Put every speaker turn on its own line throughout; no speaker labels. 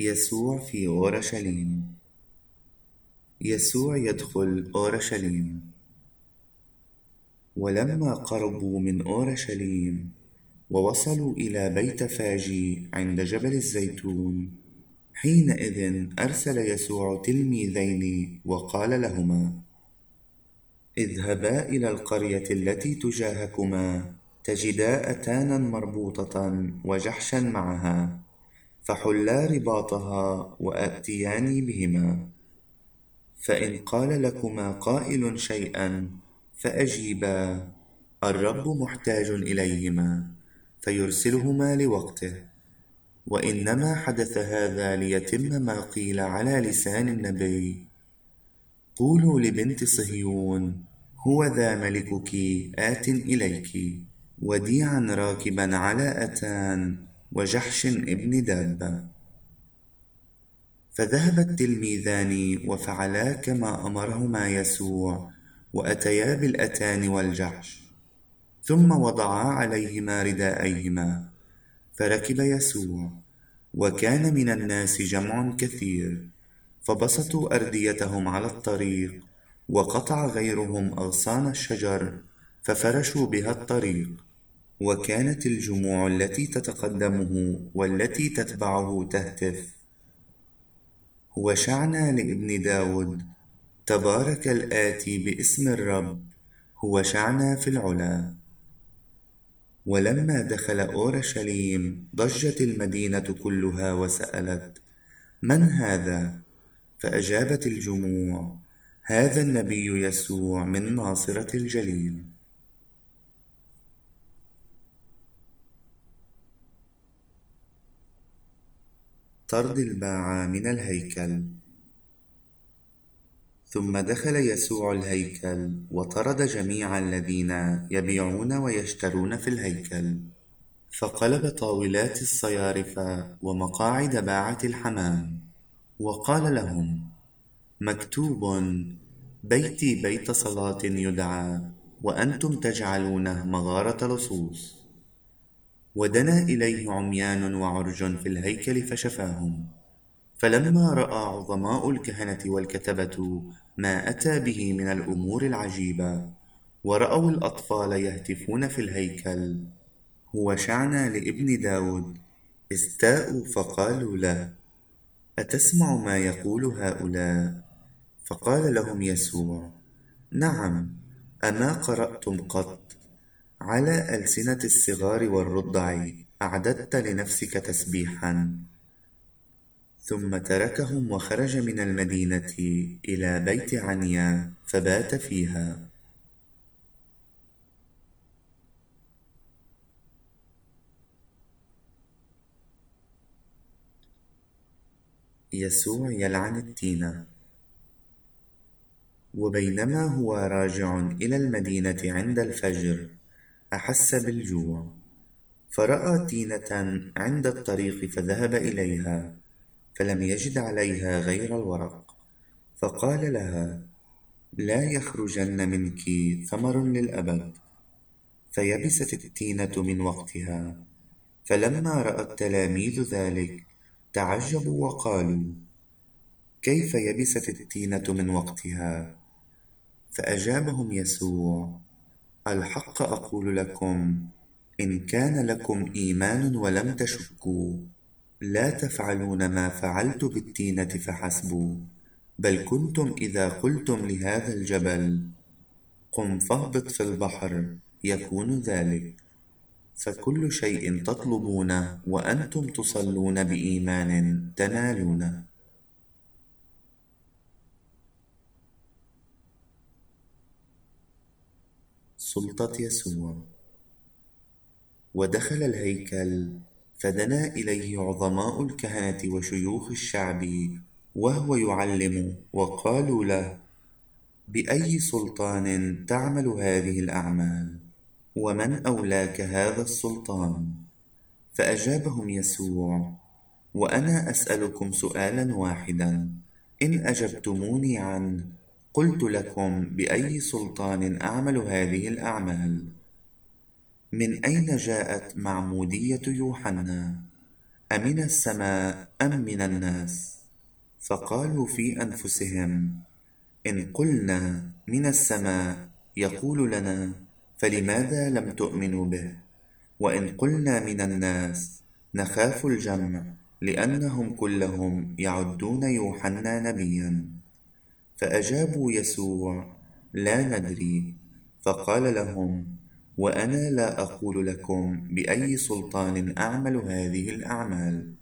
يسوع في أورشليم. يسوع يدخل أورشليم. ولما قربوا من أورشليم ووصلوا إلى بيت فاجي عند جبل الزيتون، حينئذ أرسل يسوع تلميذين وقال لهما: اذهبا إلى القرية التي تجاهكما، تجدا أتانا مربوطة وجحشا معها، فحلا رباطها وأتياني بهما. فإن قال لكما قائل شيئا فأجيبا: الرب محتاج إليهما فيرسلهما لوقته. وإنما حدث هذا ليتم ما قيل على لسان النبي: قولوا لبنت صهيون هو ذا ملكك آت إليك، وديعا راكبا على أتان وجحش ابن دابة. فذهب التلميذان وفعلا كما أمرهما يسوع، وأتيا بالأتان والجحش، ثم وضعا عليهما رداءيهما، فركب يسوع. وكان من الناس جمع كثير، فبسطوا أرديتهم على الطريق، وقطع غيرهم أغصان الشجر ففرشوا بها الطريق. وكانت الجموع التي تتقدمه والتي تتبعه تهتف: هوشعنا لابن داود، تبارك الآتي باسم الرب، هوشعنا في العلا. ولما دخل أورشليم ضجت المدينة كلها وسألت: من هذا؟ فأجابت الجموع: هذا النبي يسوع من ناصرة الجليل. طرد الباعة من الهيكل. ثم دخل يسوع الهيكل وطرد جميع الذين يبيعون ويشترون في الهيكل، فقلب طاولات الصيارفة ومقاعد باعة الحمام، وقال لهم: مكتوب: بيتي بيت صلاة يدعى، وأنتم تجعلونه مغارة لصوص. ودنا إليه عميان وعرج في الهيكل فشفاهم. فلما رأى عظماء الكهنة والكتبة ما أتى به من الأمور العجيبة، ورأوا الأطفال يهتفون في الهيكل: هوشعنا لابن داود، استاءوا فقالوا له: أتسمع ما يقول هؤلاء؟ فقال لهم يسوع: نعم، أما قرأتم قط: على ألسنة الصغار والرضع أعددت لنفسك تسبيحا؟ ثم تركهم وخرج من المدينة إلى بيت عنيا فبات فيها. يسوع يلعن التينة. وبينما هو راجع إلى المدينة عند الفجر أحس بالجوع، فرأى تينة عند الطريق فذهب إليها، فلم يجد عليها غير الورق، فقال لها: لا يخرجن منك ثمر للأبد. فيبست التينة من وقتها. فلما رأى التلاميذ ذلك تعجبوا وقالوا: كيف يبست التينة من وقتها؟ فأجابهم يسوع: الحق أقول لكم، إن كان لكم إيمان ولم تشكوا، لا تفعلون ما فعلت بالتينة فحسب، بل كنتم إذا قلتم لهذا الجبل: قم فاهبط في البحر، يكون ذلك. فكل شيء تطلبونه وأنتم تصلون بإيمان تنالونه. سلطة يسوع. ودخل الهيكل فدنا إليه عظماء الكهنة وشيوخ الشعب وهو يعلم، وقالوا له: بأي سلطان تعمل هذه الأعمال؟ ومن أولاك هذا السلطان؟ فأجابهم يسوع: وأنا أسألكم سؤالا واحدا، إن أجبتموني عنه قلت لكم بأي سلطان أعمل هذه الأعمال. من أين جاءت معمودية يوحنا؟ أمن السماء أم من الناس؟ فقالوا في أنفسهم: إن قلنا من السماء يقول لنا: فلماذا لم تؤمنوا به؟ وإن قلنا من الناس نخاف الجمع، لأنهم كلهم يعدون يوحنا نبيا. فأجابوا يسوع: لا ندري. فقال لهم: وأنا لا أقول لكم بأي سلطان أعمل هذه الأعمال.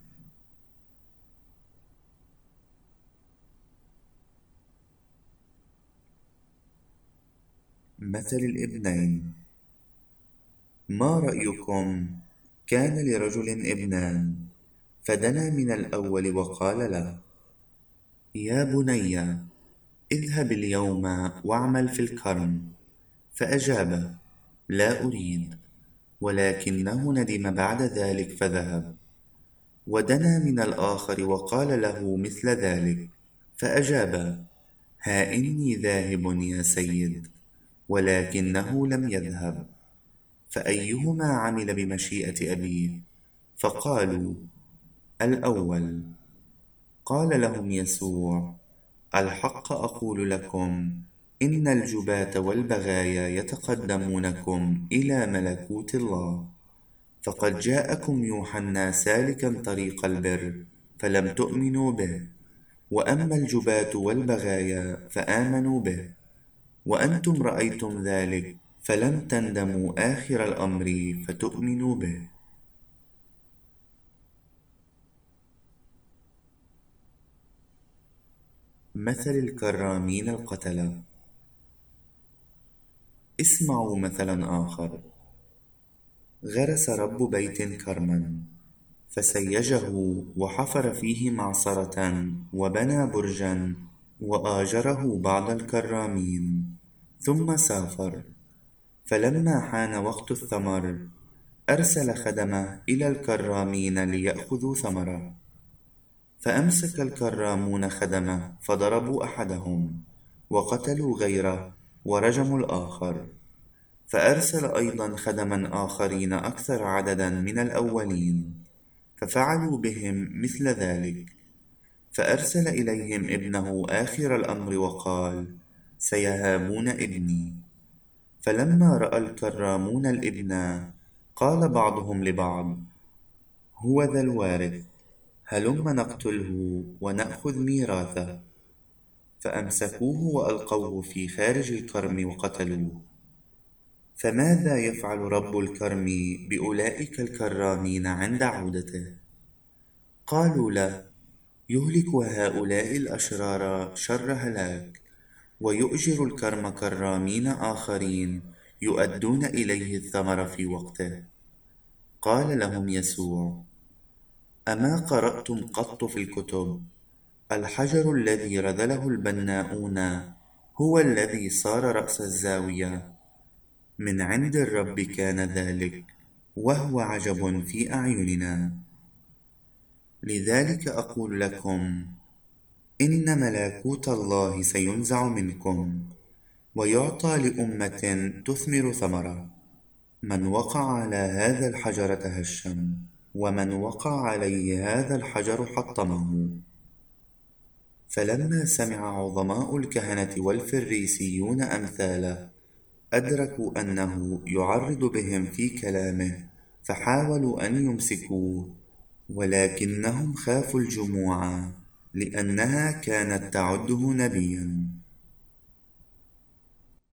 مثل الابنين. ما رأيكم؟ كان لرجل ابنان، فدنا من الأول وقال له: يا بني، اذهب اليوم واعمل في الكرم. فأجاب: لا أريد. ولكنه ندم بعد ذلك فذهب. ودنا من الآخر وقال له مثل ذلك، فأجاب: ها إني ذاهب يا سيد. ولكنه لم يذهب. فأيهما عمل بمشيئة أبيه؟ فقالوا: الأول. قال لهم يسوع: الحق أقول لكم، إن الجباة والبغايا يتقدمونكم إلى ملكوت الله. فقد جاءكم يوحنا سالكا طريق البر، فلم تؤمنوا به، وأما الجباة والبغايا فآمنوا به. وأنتم رأيتم ذلك، فلم تندموا آخر الأمر فتؤمنوا به. مثل الكرامين القتلة. اسمعوا مثلا آخر. غرس رب بيت كرما، فسيجه وحفر فيه معصرة وبنى برجا وآجره بعض الكرامين، ثم سافر. فلما حان وقت الثمر أرسل خدمه إلى الكرامين ليأخذوا ثمره. فأمسك الكرامون خدمه فضربوا أحدهم وقتلوا غيره ورجموا الآخر. فأرسل أيضا خدما آخرين أكثر عددا من الأولين، ففعلوا بهم مثل ذلك. فأرسل إليهم ابنه آخر الأمر وقال: سيهابون ابني. فلما رأى الكرامون الابن، قال بعضهم لبعض: هو ذا الوارث، هلم نقتله ونأخذ ميراثه. فأمسكوه وألقوه في خارج الكرم وقتلوه. فماذا يفعل رب الكرم بأولئك الكرامين عند عودته؟ قالوا له: يهلك هؤلاء الأشرار شر هلاك، ويؤجر الكرم كرامين آخرين يؤدون إليه الثمر في وقته. قال لهم يسوع: أما قرأتم قط في الكتب: الحجر الذي رذله البناؤون هو الذي صار رأس الزاوية، من عند الرب كان ذلك، وهو عجب في أعيننا. لذلك أقول لكم، إن ملكوت الله سينزع منكم ويعطى لأمة تثمر ثمرة. من وقع على هذا الحجر تهشم، ومن وقع عليه هذا الحجر حطمه. فلما سمع عظماء الكهنة والفريسيون أمثاله، أدركوا أنه يعرض بهم في كلامه، فحاولوا أن يمسكوه، ولكنهم خافوا الجموع، لأنها كانت تعده نبيا.